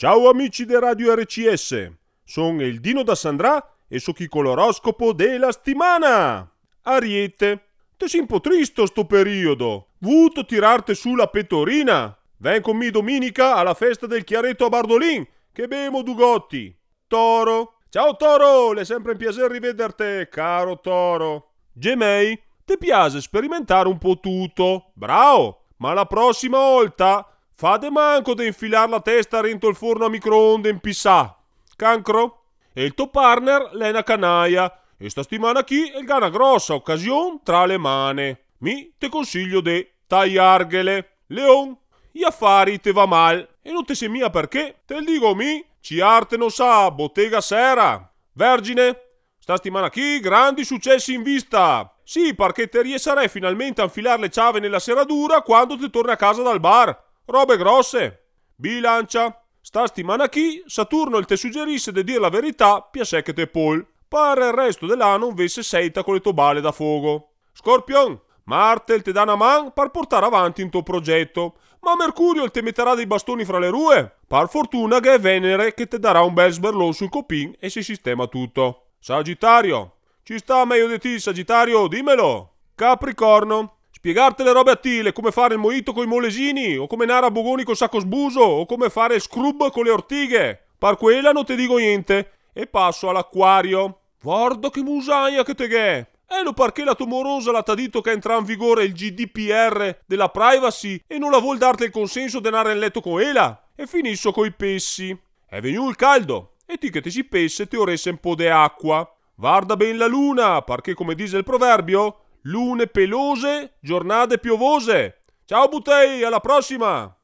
Ciao amici di Radio RCS, sono il Dino da Sandrà e so chi con l'oroscopo della settimana. Ariete, te sei un po' tristo sto periodo, vuto tirarte su la pettorina. Ven con me domenica alla festa del Chiaretto a Bardolin, che bemo Dugotti. Toro, ciao Toro, è sempre un piacere rivederti, caro Toro. Gemei, ti piace sperimentare un po' tutto, bravo, ma la prossima volta fate manco di infilare la testa dentro il forno a microonde in pissà. Cancro? E il tuo partner l'è una canaia. E sta settimana qui è una grossa occasione tra le mani. Mi te consiglio di tagliarghele. Leon, gli affari te va mal. E non te sei mia perché? Te lo dico mi. Ci arte non sa, bottega sera. Vergine, sta settimana qui grandi successi in vista. Sì, perché te riescerai finalmente a infilare le ciave nella serradura quando ti torni a casa dal bar. Robe grosse. Bilancia, sta settimana qui Saturno te suggerisse di dire la verità piacè che te pol. Pare il resto dell'anno invece seita con le tue bale da fuoco. Scorpion, Marte te dà una man per portare avanti il tuo progetto, ma Mercurio te metterà dei bastoni fra le rue. Per fortuna che è Venere che te darà un bel sberlone sul copin e si sistema tutto. Sagittario, ci sta meglio di te Sagittario, dimmelo. Capricorno, spiegarti le robe a tile, come fare il mojito con i molesini, o come nare a bogoni col sacco sbuso, o come fare scrub con le ortighe. Per quella non ti dico niente. E passo all'acquario. Guarda che musaia che te ghè. Lo perché la tua morosa l'ha detto che entra in vigore il GDPR della privacy e non la vuol darti il consenso di andare in letto con ella. E finisco coi pessi. È venuto il caldo. E ti che ti si pesse ti oresse un po' di acqua. Guarda ben la luna, perché come dice il proverbio, lune pelose, giornate piovose. Ciao Butei, alla prossima!